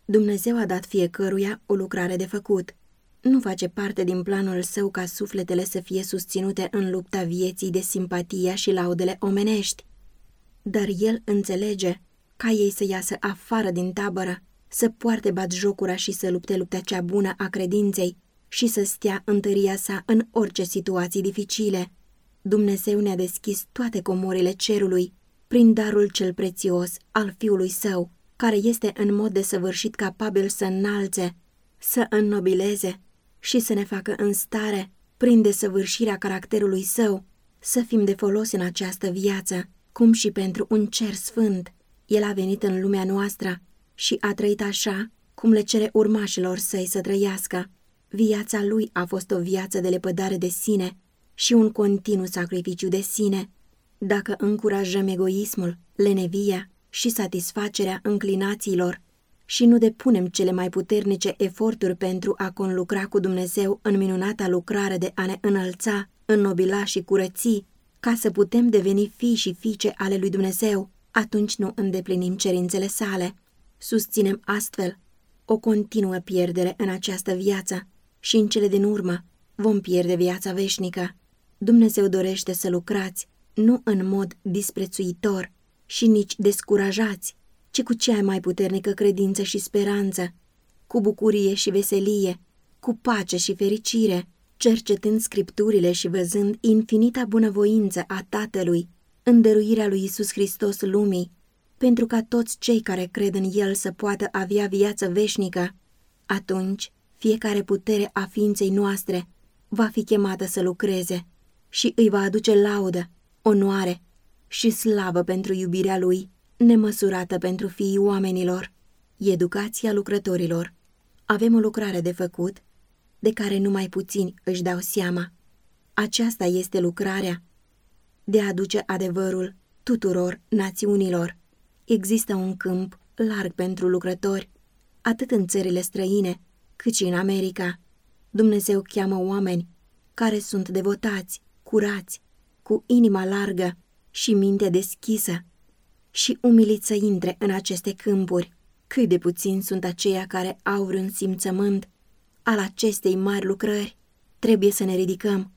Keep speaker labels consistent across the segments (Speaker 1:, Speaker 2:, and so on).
Speaker 1: Dumnezeu a dat fiecăruia o lucrare de făcut. Nu face parte din planul său ca sufletele să fie susținute în lupta vieții de simpatia și laudele omenești. Dar el înțelege ca ei să iasă afară din tabără, să poarte batjocura și să lupte lupta cea bună a credinței și să stea în tăria sa în orice situații dificile. Dumnezeu ne-a deschis toate comorile cerului prin darul cel prețios al Fiului Său, care este în mod desăvârșit capabil să înalțe, să înnobileze și să ne facă în stare, prin desăvârșirea caracterului Său, să fim de folos în această viață, cum și pentru un cer sfânt. El a venit în lumea noastră și a trăit așa cum le cere urmașilor Săi să trăiască. Viața Lui a fost o viață de lepădare de sine și un continuu sacrificiu de sine. Dacă încurajăm egoismul, lenevia și satisfacerea înclinațiilor și nu depunem cele mai puternice eforturi pentru a conlucra cu Dumnezeu în minunata lucrare de a ne înălța, înnobila și curăți, ca să putem deveni fii și fiice ale lui Dumnezeu, atunci nu îndeplinim cerințele sale. Susținem astfel o continuă pierdere în această viață și în cele din urmă vom pierde viața veșnică. Dumnezeu dorește să lucrați, nu în mod disprețuitor și nici descurajați, ci cu cea mai puternică credință și speranță, cu bucurie și veselie, cu pace și fericire, cercetând Scripturile și văzând infinita bunăvoință a Tatălui, în dăruirea lui Iisus Hristos lumii, pentru ca toți cei care cred în El să poată avea viață veșnică. Atunci, fiecare putere a ființei noastre va fi chemată să lucreze și îi va aduce laudă, onoare și slavă pentru iubirea Lui, nemăsurată pentru fiii oamenilor. Educația lucrătorilor. Avem o lucrare de făcut, de care numai puțini își dau seama. Aceasta este lucrarea de a aduce adevărul tuturor națiunilor. Există un câmp larg pentru lucrători, atât în țările străine, cât și în America. Dumnezeu cheamă oameni care sunt devotați, curați, cu inima largă și mintea deschisă și umiliți să intre în aceste câmpuri. Cât de puțini sunt aceia care au vreun simțământ al acestei mari lucrări. Trebuie să ne ridicăm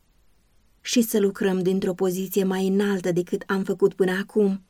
Speaker 1: și să lucrăm dintr-o poziție mai înaltă decât am făcut până acum.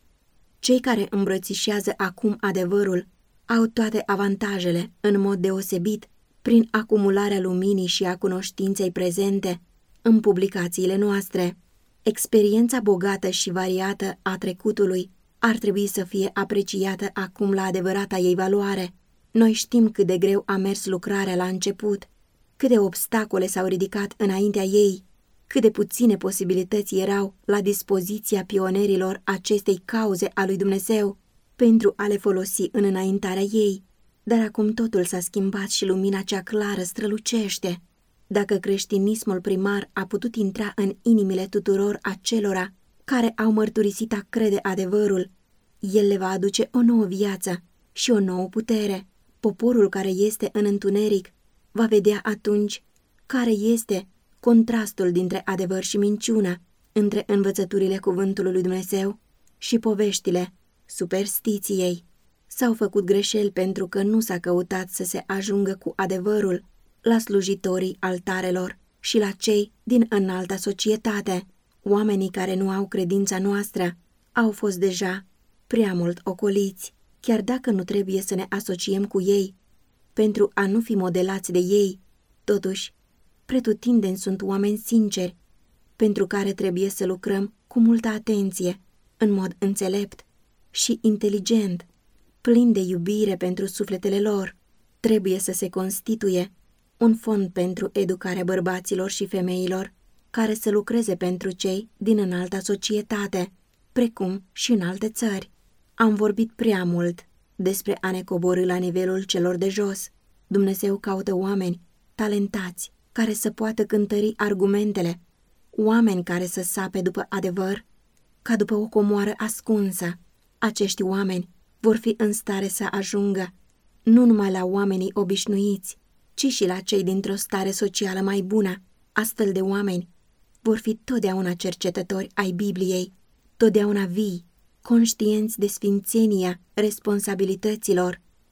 Speaker 1: Cei care îmbrățișează acum adevărul au toate avantajele, în mod deosebit, prin acumularea luminii și a cunoștinței prezente în publicațiile noastre. Experiența bogată și variată a trecutului ar trebui să fie apreciată acum la adevărata ei valoare. Noi știm cât de greu a mers lucrarea la început, câte obstacole s-au ridicat înaintea ei, cât de puține posibilități erau la dispoziția pionerilor acestei cauze a lui Dumnezeu pentru a le folosi în înaintarea ei. Dar acum totul s-a schimbat și lumina cea clară strălucește. Dacă creștinismul primar a putut intra în inimile tuturor acelora care au mărturisit a crede adevărul, el le va aduce o nouă viață și o nouă putere. Poporul care este în întuneric va vedea atunci care este contrastul dintre adevăr și minciună, între învățăturile cuvântului lui Dumnezeu și poveștile superstiției. S-au făcut greșeli pentru că nu s-a căutat să se ajungă cu adevărul la slujitorii altarelor și la cei din înalta societate. Oamenii care nu au credința noastră au fost deja prea mult ocoliți, chiar dacă nu trebuie să ne asociem cu ei pentru a nu fi modelați de ei. Totuși, pretutindeni sunt oameni sinceri, pentru care trebuie să lucrăm cu multă atenție, în mod înțelept și inteligent, plin de iubire pentru sufletele lor. Trebuie să se constituie un fond pentru educarea bărbaților și femeilor care să lucreze pentru cei din înalta societate, precum și în alte țări. Am vorbit prea mult despre a ne coborî la nivelul celor de jos. Dumnezeu caută oameni talentați, care să poată cântări argumentele, oameni care să sape după adevăr, ca după o comoară ascunsă. Acești oameni vor fi în stare să ajungă nu numai la oamenii obișnuiți, ci și la cei dintr-o stare socială mai bună. Astfel de oameni vor fi totdeauna cercetători ai Bibliei, totdeauna vii, conștienți de sfințenia responsabilităților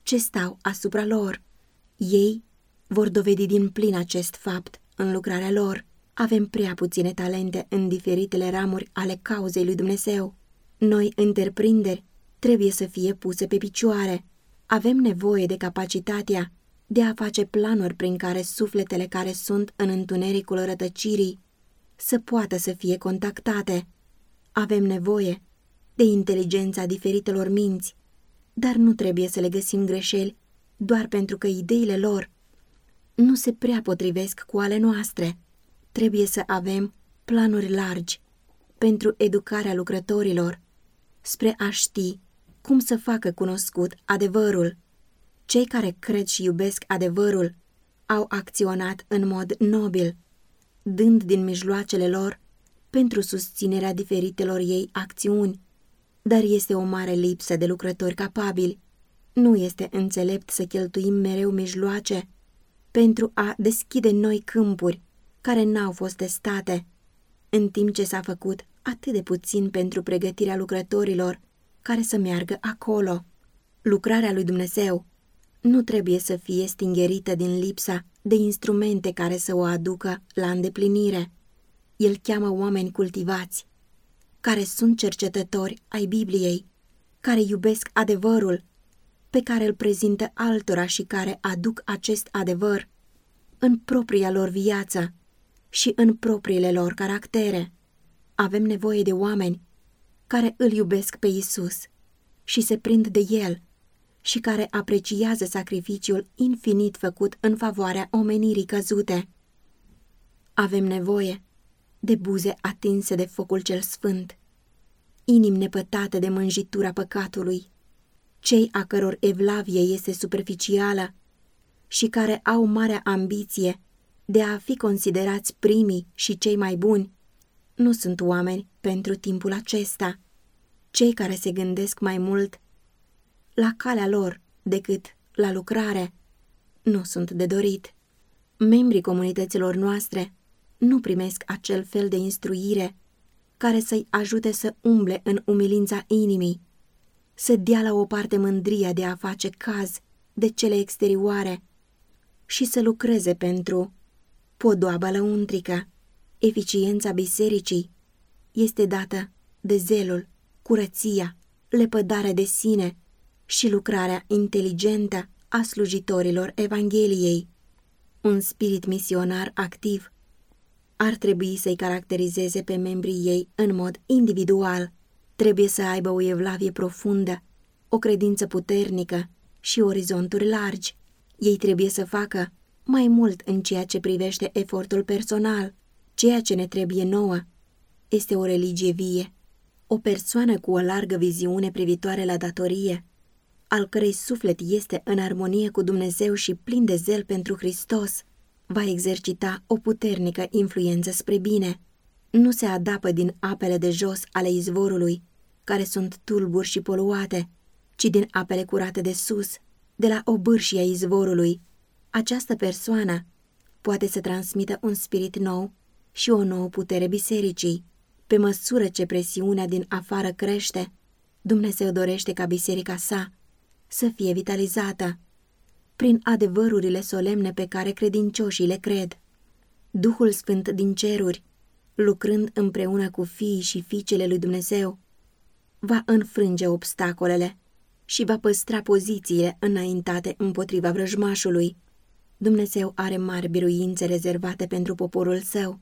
Speaker 1: ce stau asupra lor. Ei vor dovedi din plin acest fapt în lucrarea lor. Avem prea puține talente în diferitele ramuri ale cauzei lui Dumnezeu. Noi, întreprinderi, trebuie să fie puse pe picioare. Avem nevoie de capacitatea de a face planuri prin care sufletele care sunt în întunericul rătăcirii să poată să fie contactate. Avem nevoie de inteligența diferitelor minți, dar nu trebuie să le găsim greșeli doar pentru că ideile lor nu se prea potrivesc cu ale noastre. Trebuie să avem planuri largi pentru educarea lucrătorilor, spre a ști cum să facă cunoscut adevărul. Cei care cred și iubesc adevărul au acționat în mod nobil, dând din mijloacele lor pentru susținerea diferitelor ei acțiuni, dar este o mare lipsă de lucrători capabili. Nu este înțelept să cheltuim mereu mijloace pentru a deschide noi câmpuri care n-au fost testate, în timp ce s-a făcut atât de puțin pentru pregătirea lucrătorilor care să meargă acolo. Lucrarea lui Dumnezeu nu trebuie să fie stingherită din lipsa de instrumente care să o aducă la îndeplinire. El cheamă oameni cultivați, care sunt cercetători ai Bibliei, care iubesc adevărul, pe care îl prezintă altora și care aduc acest adevăr în propria lor viață și în propriile lor caractere. Avem nevoie de oameni care îl iubesc pe Iisus și se prind de El și care apreciază sacrificiul infinit făcut în favoarea omenirii căzute. Avem nevoie de buze atinse de focul cel sfânt, inimi nepătate de mânjitura păcatului, cei a căror evlavie este superficială și care au marea ambiție de a fi considerați primii și cei mai buni, nu sunt oameni pentru timpul acesta. Cei care se gândesc mai mult la calea lor decât la lucrare nu sunt de dorit. Membrii comunităților noastre nu primesc acel fel de instruire care să-i ajute să umble în umilința inimii, să dea la o parte mândria de a face caz de cele exterioare și să lucreze pentru podoaba lăuntrică. Eficiența bisericii este dată de zelul, curăția, lepădarea de sine și lucrarea inteligentă a slujitorilor Evangheliei. Un spirit misionar activ ar trebui să-i caracterizeze pe membrii ei în mod individual. Trebuie să aibă o evlavie profundă, o credință puternică și orizonturi largi. Ei trebuie să facă mai mult în ceea ce privește efortul personal. Ceea ce ne trebuie nouă este o religie vie, o persoană cu o largă viziune privitoare la datorie, al cărei suflet este în armonie cu Dumnezeu și plin de zel pentru Hristos, va exercita o puternică influență spre bine. Nu se adapă din apele de jos ale izvorului, care sunt tulburi și poluate, ci din apele curate de sus, de la obârșia izvorului. Această persoană poate să transmită un spirit nou și o nouă putere bisericii. Pe măsură ce presiunea din afară crește, Dumnezeu dorește ca biserica sa să fie vitalizată prin adevărurile solemne pe care credincioșii le cred. Duhul Sfânt din ceruri, lucrând împreună cu fiii și fiicele lui Dumnezeu, va înfrânge obstacolele și va păstra pozițiile înaintate împotriva vrăjmașului. Dumnezeu are mari biruințe rezervate pentru poporul său,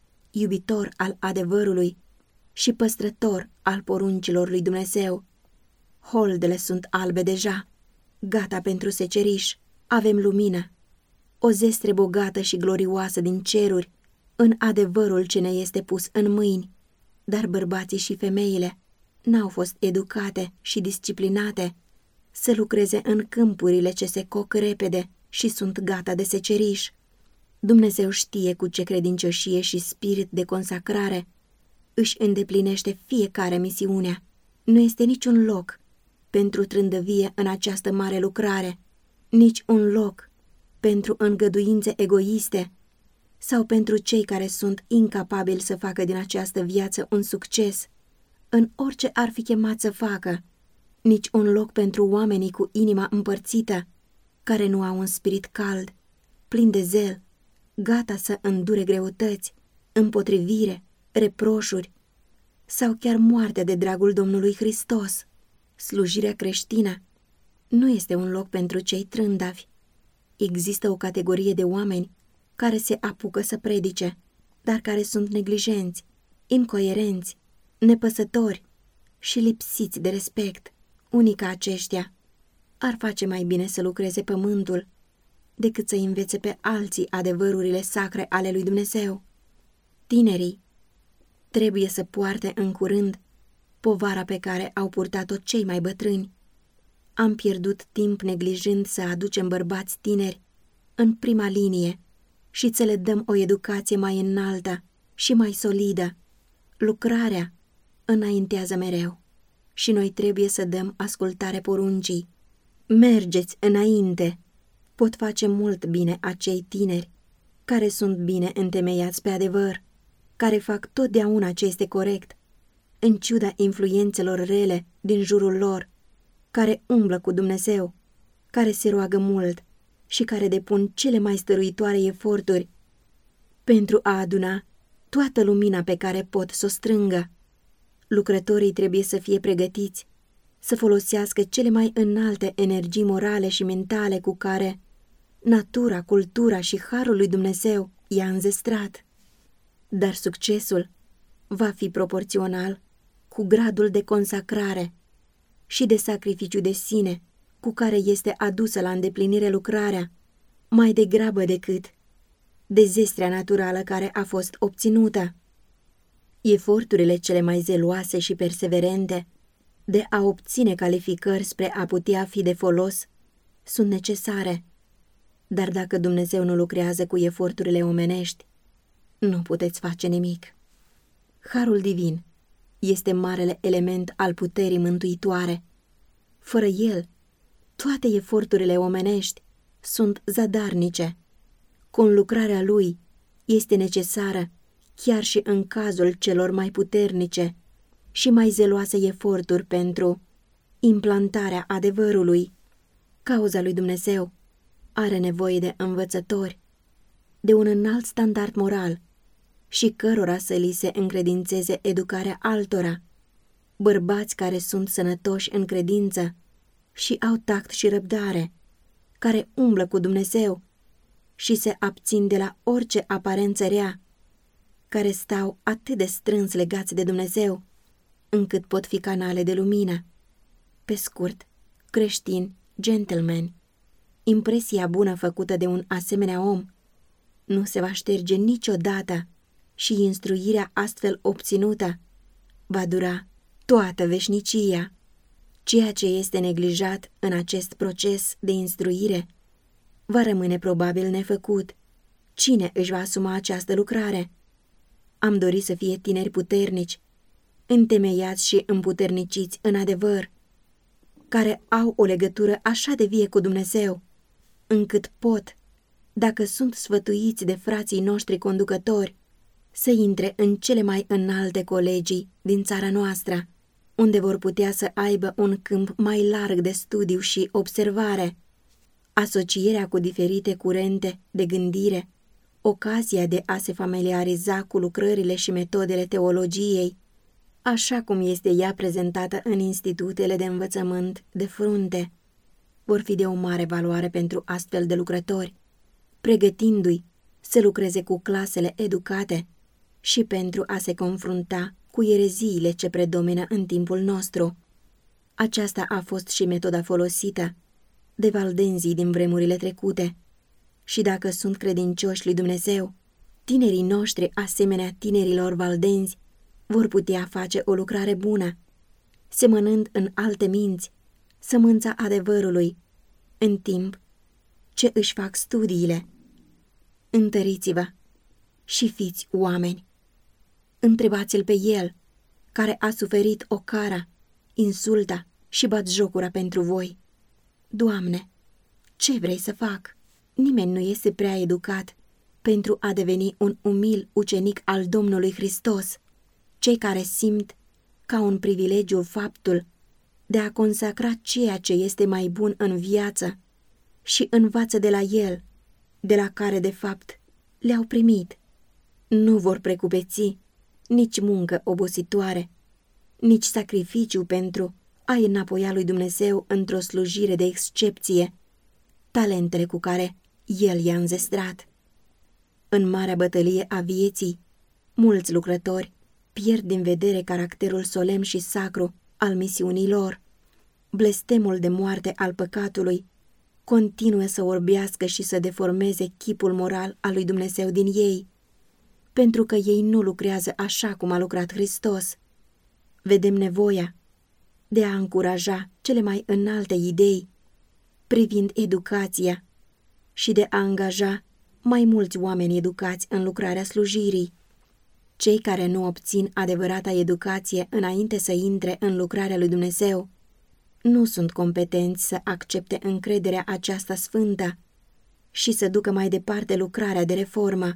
Speaker 1: iubitor al adevărului și păstrător al poruncilor lui Dumnezeu. Holdele sunt albe deja, gata pentru seceriș. Avem lumină, o zestre bogată și glorioasă din ceruri, în adevărul ce ne este pus în mâini, dar bărbații și femeile n-au fost educate și disciplinate să lucreze în câmpurile ce se coc repede și sunt gata de seceriș. Dumnezeu știe cu ce credincioșie și spirit de consacrare își îndeplinește fiecare misiunea. Nu este niciun loc pentru trândăvie în această mare lucrare, nici un loc pentru îngăduințe egoiste sau pentru cei care sunt incapabili să facă din această viață un succes, în orice ar fi chemat să facă. nici un loc pentru oamenii cu inima împărțită, care nu au un spirit cald, plin de zel, gata să îndure greutăți, împotrivire, reproșuri sau chiar moartea de dragul Domnului Hristos. Slujirea creștină nu este un loc pentru cei trândavi. Există o categorie de oameni care se apucă să predice, dar care sunt neglijenți, incoerenți, nepăsători și lipsiți de respect. Unii ca aceștia ar face mai bine să lucreze pământul decât să învețe pe alții adevărurile sacre ale lui Dumnezeu. Tinerii trebuie să poarte în curând povara pe care au purtat-o cei mai bătrâni. Am pierdut timp neglijând să aducem bărbați tineri în prima linie și să le dăm o educație mai înaltă și mai solidă. Lucrarea înaintează mereu și noi trebuie să dăm ascultare poruncii. Mergeți înainte! Pot face mult bine acei tineri care sunt bine întemeiați pe adevăr, care fac totdeauna ce este corect, în ciuda influențelor rele din jurul lor, care umblă cu Dumnezeu, care se roagă mult și care depun cele mai stăruitoare eforturi pentru a aduna toată lumina pe care pot să o strângă. Lucrătorii trebuie să fie pregătiți să folosească cele mai înalte energii morale și mentale cu care natura, cultura și harul lui Dumnezeu i-a înzestrat. Dar succesul va fi proporțional cu gradul de consacrare și de sacrificiu de sine cu care este adusă la îndeplinire lucrarea, mai degrabă decât de zestrea naturală care a fost obținută. Eforturile cele mai zeloase și perseverente de a obține calificări spre a putea fi de folos sunt necesare, dar dacă Dumnezeu nu lucrează cu eforturile omenești, nu puteți face nimic. Harul divin este marele element al puterii mântuitoare. Fără el, toate eforturile omenești sunt zadarnice. Conlucrarea lui este necesară chiar și în cazul celor mai puternice și mai zeloase eforturi pentru implantarea adevărului. Cauza lui Dumnezeu are nevoie de învățători, de un înalt standard moral și cărora să li se încredințeze educarea altora, bărbați care sunt sănătoși în credință și au tact și răbdare, care umblă cu Dumnezeu și se abțin de la orice aparență rea, care stau atât de strâns legați de Dumnezeu, încât pot fi canale de lumină. Pe scurt, creștini, gentlemen, impresia bună făcută de un asemenea om nu se va șterge niciodată și instruirea astfel obținută va dura toată veșnicia. Ceea ce este neglijat în acest proces de instruire va rămâne probabil nefăcut. Cine își va asuma această lucrare? Am dorit să fie tineri puternici, întemeiați și împuterniciți în adevăr, care au o legătură așa de vie cu Dumnezeu, încât pot, dacă sunt sfătuiți de frații noștri conducători, să intre în cele mai înalte colegii din țara noastră, unde vor putea să aibă un câmp mai larg de studiu și observare, asocierea cu diferite curente de gândire, ocazia de a se familiariza cu lucrările și metodele teologiei, așa cum este ea prezentată în institutele de învățământ de frunte, vor fi de o mare valoare pentru astfel de lucrători, pregătindu-i să lucreze cu clasele educate și pentru a se confrunta cu ereziile ce predomină în timpul nostru. Aceasta a fost și metoda folosită de valdenzii din vremurile trecute. Și dacă sunt credincioși lui Dumnezeu, tinerii noștri, asemenea tinerilor valdenzi, vor putea face o lucrare bună, semănând în alte minți sămânța adevărului, în timp ce își fac studiile. Întăriți-vă și fiți oameni. Întrebați-l pe el, care a suferit ocara, insulta și batjocura pentru voi. Doamne, ce vrei să fac? Nimeni nu este prea educat pentru a deveni un umil ucenic al Domnului Hristos. Cei care simt ca un privilegiu faptul de a consacra ceea ce este mai bun în viață și învață de la El, de la care, de fapt, le-au primit. Nu vor precupeți nici muncă obositoare, nici sacrificiu pentru a-i înapoia lui Dumnezeu într-o slujire de excepție, talentele cu care El i-a înzestrat. În marea bătălie a vieții, mulți lucrători pierd din vedere caracterul solemn și sacru al misiunii lor. Blestemul de moarte al păcatului continuă să orbească și să deformeze chipul moral al lui Dumnezeu din ei, pentru că ei nu lucrează așa cum a lucrat Hristos. Vedem nevoia de a încuraja cele mai înalte idei privind educația și de a angaja mai mulți oameni educați în lucrarea slujirii. Cei care nu obțin adevărata educație înainte să intre în lucrarea lui Dumnezeu nu sunt competenți să accepte încrederea aceasta sfântă și să ducă mai departe lucrarea de reformă.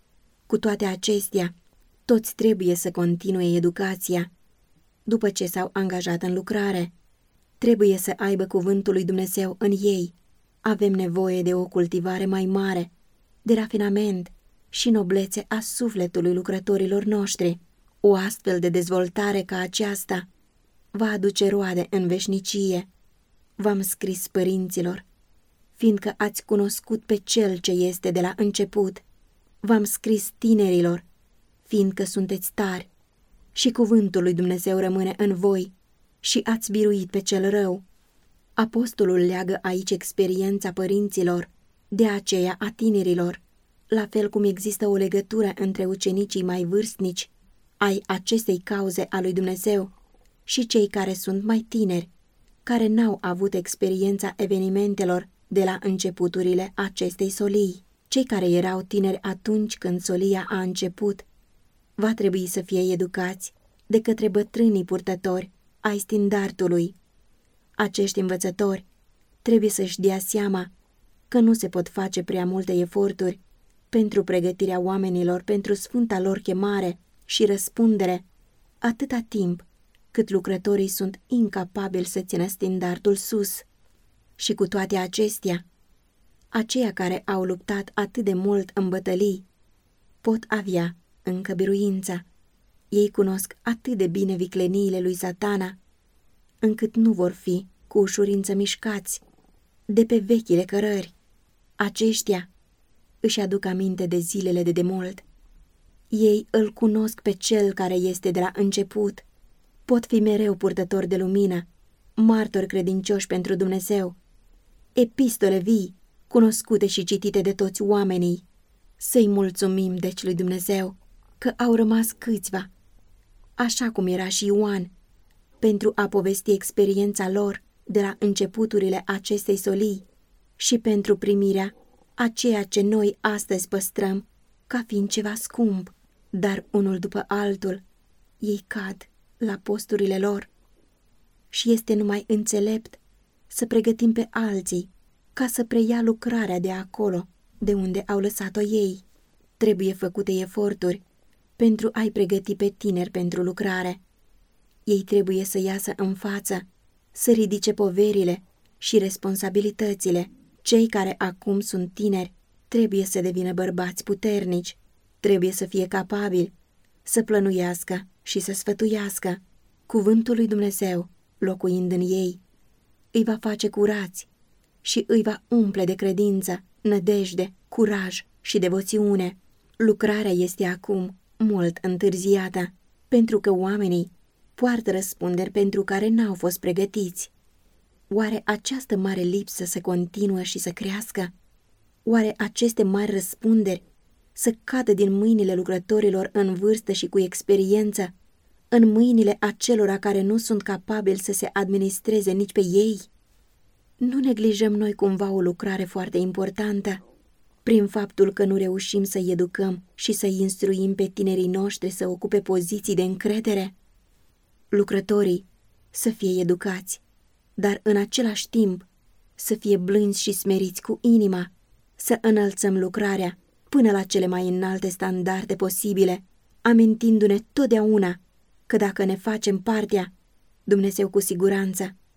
Speaker 1: Cu toate acestea, toți trebuie să continue educația. După ce s-au angajat în lucrare, trebuie să aibă cuvântul lui Dumnezeu în ei. Avem nevoie de o cultivare mai mare, de rafinament și noblețe a sufletului lucrătorilor noștri. O astfel de dezvoltare ca aceasta va aduce roade în veșnicie. V-am scris, părinților, fiindcă ați cunoscut pe Cel ce este de la început. V-am scris, tinerilor, fiindcă sunteți tari și cuvântul lui Dumnezeu rămâne în voi și ați biruit pe cel rău. Apostolul leagă aici experiența părinților de aceea a tinerilor, la fel cum există o legătură între ucenicii mai vârstnici ai acestei cauze a lui Dumnezeu și cei care sunt mai tineri, care n-au avut experiența evenimentelor de la începuturile acestei solii. Cei care erau tineri atunci când solia a început va trebui să fie educați de către bătrânii purtători ai standardului. Acești învățători trebuie să-și dea seama că nu se pot face prea multe eforturi pentru pregătirea oamenilor pentru sfânta lor chemare și răspundere, atâta timp cât lucrătorii sunt incapabili să țină standardul sus. Și cu toate acestea, aceia care au luptat atât de mult în bătălii pot avea încă biruința. Ei cunosc atât de bine vicleniile lui Satana, încât nu vor fi cu ușurință mișcați de pe vechile cărări. Aceștia își aduc aminte de zilele de demult. Ei îl cunosc pe Cel care este de la început. Pot fi mereu purtători de lumină, martori credincioși pentru Dumnezeu, epistole vii, cunoscute și citite de toți oamenii. Să-i mulțumim deci lui Dumnezeu că au rămas câțiva, așa cum era și Ioan, pentru a povesti experiența lor de la începuturile acestei solii și pentru primirea a ceea ce noi astăzi păstrăm ca fiind ceva scump, dar unul după altul ei cad la posturile lor și este numai înțelept să pregătim pe alții ca să preia lucrarea de acolo de unde au lăsat-o ei. Trebuie făcute eforturi pentru a-i pregăti pe tineri pentru lucrare. Ei trebuie să iasă în față, să ridice poverile și responsabilitățile. Cei care acum sunt tineri trebuie să devină bărbați puternici, trebuie să fie capabili să plănuiască și să sfătuiască. Cuvântul lui Dumnezeu, locuind în ei, îi va face curați și îi va umple de credință, nădejde, curaj și devoțiune. Lucrarea este acum mult întârziată, pentru că oamenii poartă răspunderi pentru care n-au fost pregătiți. Oare această mare lipsă să continuă și să crească? Oare aceste mari răspunderi să cadă din mâinile lucrătorilor în vârstă și cu experiență, în mâinile acelora care nu sunt capabili să se administreze nici pe ei? Nu neglijăm noi cumva o lucrare foarte importantă prin faptul că nu reușim să-i educăm și să-i instruim pe tinerii noștri să ocupe poziții de încredere? Lucrătorii să fie educați, dar în același timp să fie blânzi și smeriți cu inima, să înălțăm lucrarea până la cele mai înalte standarde posibile, amintindu-ne totdeauna că dacă ne facem partea, Dumnezeu cu siguranță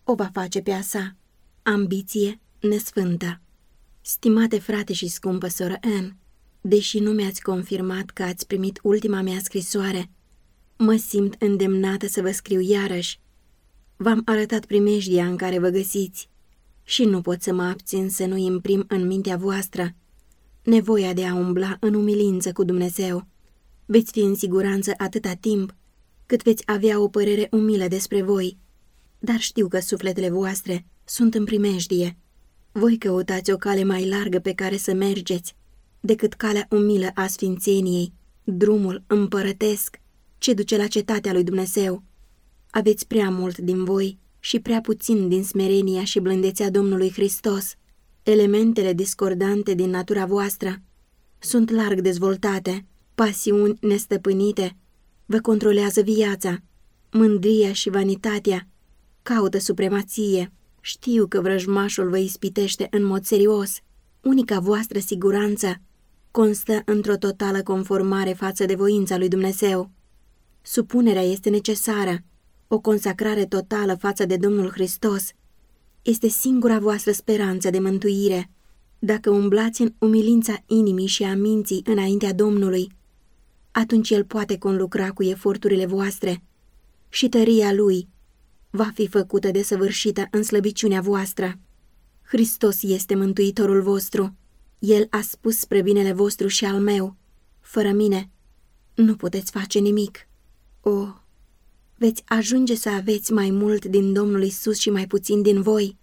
Speaker 1: o va face pe a sa. Ambiție nesfântă. Stimate frate și scumpă soră Anne, deși nu mi-ați confirmat că ați primit ultima mea scrisoare, mă simt îndemnată să vă scriu iarăși. V-am arătat primejdia în care vă găsiți și nu pot să mă abțin să nu imprim în mintea voastră nevoia de a umbla în umilință cu Dumnezeu. Veți fi în siguranță atâta timp cât veți avea o părere umilă despre voi, dar știu că sufletele voastre sunt în primejdie. Voi căutați o cale mai largă pe care să mergeți decât calea umilă a sfințeniei, drumul împărătesc ce duce la cetatea lui Dumnezeu. Aveți prea mult din voi și prea puțin din smerenia și blândețea Domnului Hristos. Elementele discordante din natura voastră sunt larg dezvoltate, pasiuni nestăpânite vă controlează viața, mândria și vanitatea caută supremație. Știu că vrăjmașul vă ispitește în mod serios. Unica voastră siguranță constă într-o totală conformare față de voința lui Dumnezeu. Supunerea este necesară. O consacrare totală față de Domnul Hristos este singura voastră speranță de mântuire. Dacă umblați în umilința inimii și a minții înaintea Domnului, atunci El poate conlucra cu eforturile voastre și tăria Lui va fi făcută desăvârșită în slăbiciunea voastră. Hristos este Mântuitorul vostru. El a spus spre binele vostru și al meu: fără mine nu puteți face nimic. O, veți ajunge să aveți mai mult din Domnul Iisus și mai puțin din voi.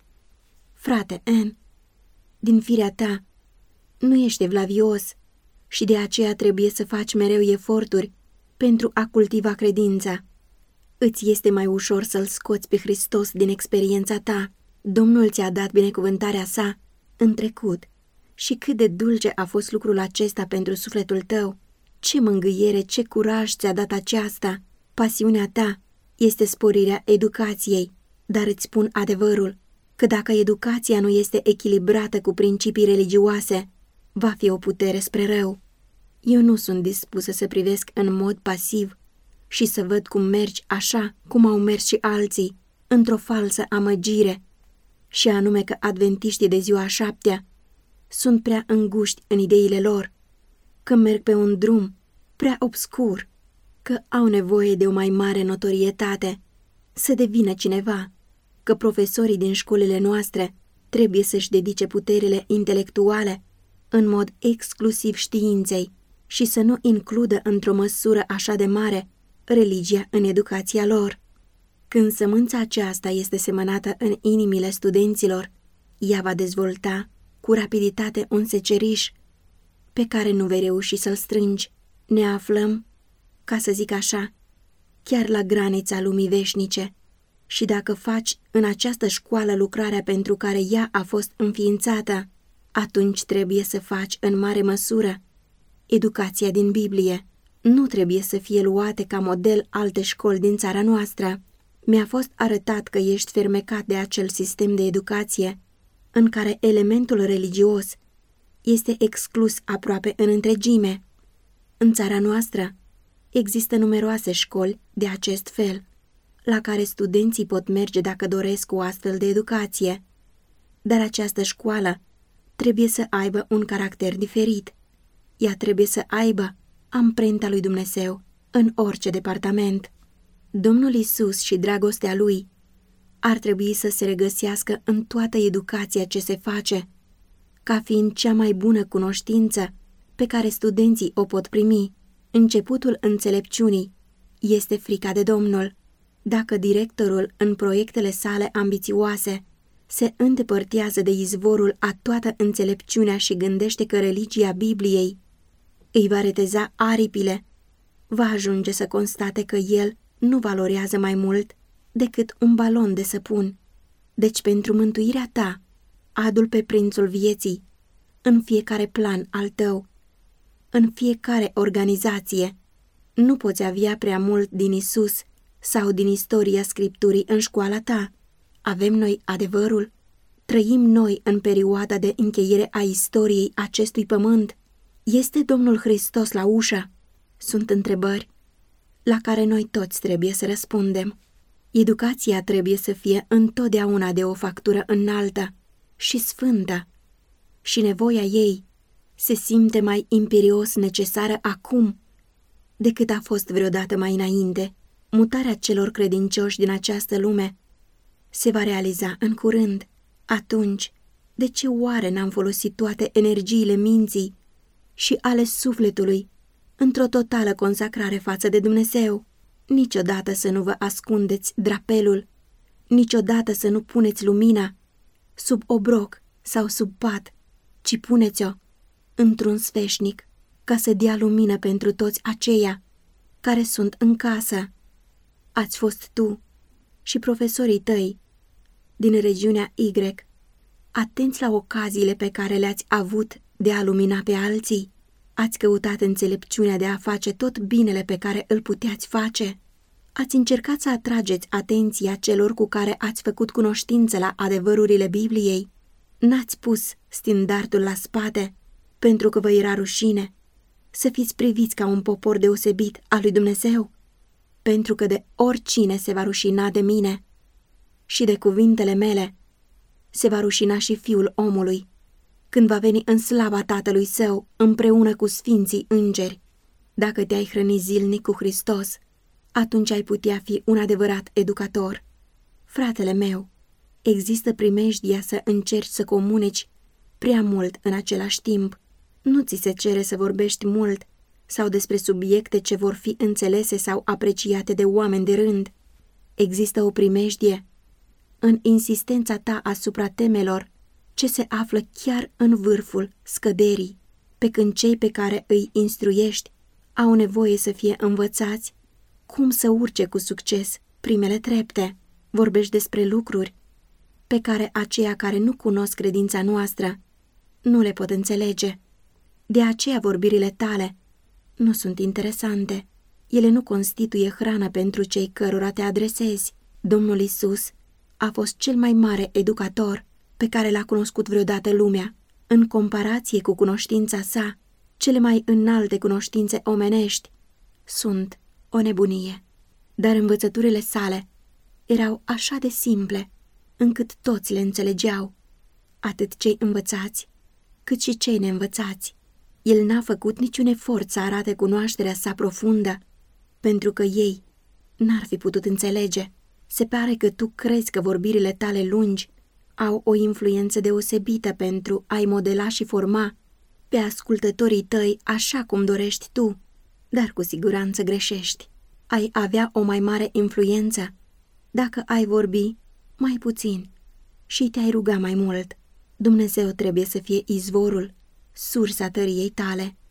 Speaker 1: Frate Anne, din firea ta nu ești evlavios și de aceea trebuie să faci mereu eforturi pentru a cultiva credința. Îți este mai ușor să-L scoți pe Hristos din experiența ta. Domnul ți-a dat binecuvântarea sa în trecut și cât de dulce a fost lucrul acesta pentru sufletul tău. Ce mângâiere, ce curaj ți-a dat aceasta! Pasiunea ta este sporirea educației, dar îți spun adevărul, că dacă educația nu este echilibrată cu principii religioase, va fi o putere spre rău. Eu nu sunt dispusă să privesc în mod pasiv și să văd cum mergi așa cum au mers și alții, într-o falsă amăgire, și anume că adventiștii de ziua a 7-a sunt prea înguști în ideile lor, că merg pe un drum prea obscur, că au nevoie de o mai mare notorietate, să devină cineva, că profesorii din școlile noastre trebuie să-și dedice puterile intelectuale în mod exclusiv științei și să nu includă într-o măsură așa de mare religia în educația lor. Când sămânța aceasta este semănată în inimile studenților, ea va dezvolta cu rapiditate un seceriș pe care nu vei reuși să-l strângi. Ne aflăm, ca să zic așa, chiar la granița lumii veșnice și dacă faci în această școală lucrarea pentru care ea a fost înființată, atunci trebuie să faci în mare măsură educația din Biblie. Nu trebuie să fie luate ca model alte școli din țara noastră. Mi-a fost arătat că ești fermecat de acel sistem de educație în care elementul religios este exclus aproape în întregime. În țara noastră există numeroase școli de acest fel, la care studenții pot merge dacă doresc o astfel de educație, dar această școală trebuie să aibă un caracter diferit. Ea trebuie să aibă amprenta lui Dumnezeu în orice departament. Domnul Iisus și dragostea Lui ar trebui să se regăsească în toată educația ce se face, ca fiind cea mai bună cunoștință pe care studenții o pot primi. Începutul înțelepciunii este frica de Domnul. Dacă directorul în proiectele sale ambițioase se îndepărtează de izvorul a toată înțelepciunea și gândește că religia Bibliei îi va reteza aripile, va ajunge să constate că el nu valorează mai mult decât un balon de săpun. Deci pentru mântuirea ta, adu-l pe prințul vieții în fiecare plan al tău, în fiecare organizație. Nu poți avea prea mult din Isus sau din istoria Scripturii în școala ta. Avem noi adevărul? Trăim noi în perioada de încheiere a istoriei acestui pământ? Este Domnul Hristos la ușă? Sunt întrebări la care noi toți trebuie să răspundem. Educația trebuie să fie întotdeauna de o factură înaltă și sfântă, și nevoia ei se simte mai imperios necesară acum decât a fost vreodată mai înainte. Mutarea celor credincioși din această lume se va realiza în curând. Atunci, de ce oare n-am folosit toate energiile minții și ale sufletului într-o totală consacrare față de Dumnezeu? Niciodată să nu vă ascundeți drapelul, niciodată să nu puneți lumina sub obroc sau sub pat, ci puneți-o într-un sfeșnic ca să dea lumină pentru toți aceia care sunt în casă. Ați fost tu și profesorii tăi din regiunea Y, atenți la ocaziile pe care le-ați avut de a lumina pe alții. Ați căutat înțelepciunea de a face tot binele pe care îl puteați face. Ați încercat să atrageți atenția celor cu care ați făcut cunoștință la adevărurile Bibliei. N-ați pus standardul la spate, pentru că vă era rușine să fiți priviți ca un popor deosebit al lui Dumnezeu, pentru că de oricine se va rușina de mine și de cuvintele mele, se va rușina și Fiul omului, când va veni în slava Tatălui Său împreună cu sfinții îngeri. Dacă te-ai hrăni zilnic cu Hristos, atunci ai putea fi un adevărat educator. Fratele meu, există primejdia să încerci să comunici prea mult în același timp. Nu ți se cere să vorbești mult sau despre subiecte ce vor fi înțelese sau apreciate de oameni de rând. Există o primejdie în insistența ta asupra temelor ce se află chiar în vârful scăderii, pe când cei pe care îi instruiești au nevoie să fie învățați cum să urce cu succes primele trepte. Vorbești despre lucruri pe care aceia care nu cunosc credința noastră nu le pot înțelege. De aceea vorbirile tale nu sunt interesante. Ele nu constituie hrană pentru cei cărora te adresezi. Domnul Iisus a fost cel mai mare educator pe care l-a cunoscut vreodată lumea. În comparație cu cunoștința sa, cele mai înalte cunoștințe omenești sunt o nebunie. Dar învățăturile sale erau așa de simple, încât toți le înțelegeau, atât cei învățați, cât și cei neînvățați. El n-a făcut niciun efort să arate cunoașterea sa profundă, pentru că ei n-ar fi putut înțelege. Se pare că tu crezi că vorbirile tale lungi au o influență deosebită pentru a-i modela și forma pe ascultătorii tăi așa cum dorești tu, dar cu siguranță greșești. Ai avea o mai mare influență dacă ai vorbi mai puțin și te-ai ruga mai mult. Dumnezeu trebuie să fie izvorul, sursa tăriei tale.